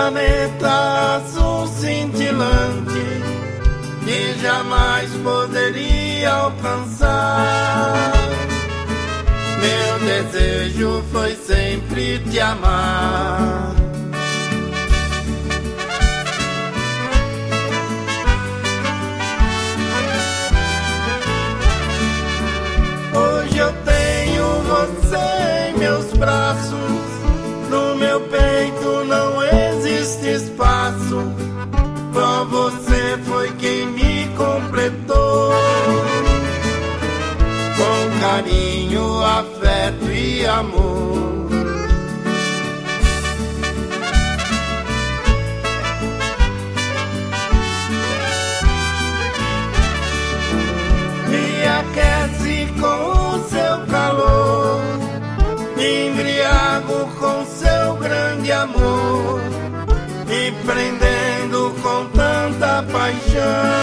planeta azul cintilante que jamais poderia alcançar. Meu desejo foi sempre te amar. Hoje eu tenho você em meus braços, no meu peito não existe espaço. Só você foi quem me completou, com carinho, afeto e amor. Me aquece com o seu calor, me embriago com seu grande amor, me prendendo com tanta paixão.